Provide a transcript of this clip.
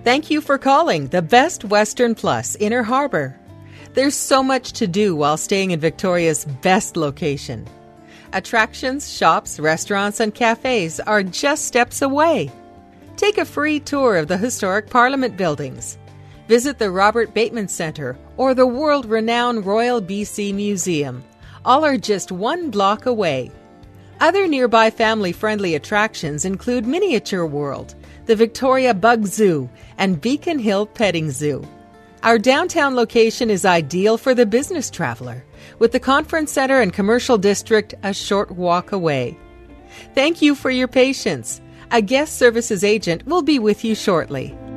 Thank you for calling the Best Western Plus Inner Harbor. There's so much to do while staying in Victoria's best location. Attractions, shops, restaurants, and cafes are just steps away. Take a free tour of the historic Parliament buildings. Visit the Robert Bateman Centre or the world-renowned Royal BC Museum. All are just 1 block away. Other nearby family-friendly attractions include Miniature World, the Victoria Bug Zoo, and Beacon Hill Petting Zoo. Our downtown location is ideal for the business traveler, with the conference center and commercial district a short walk away. Thank you for your patience. A guest services agent will be with you shortly.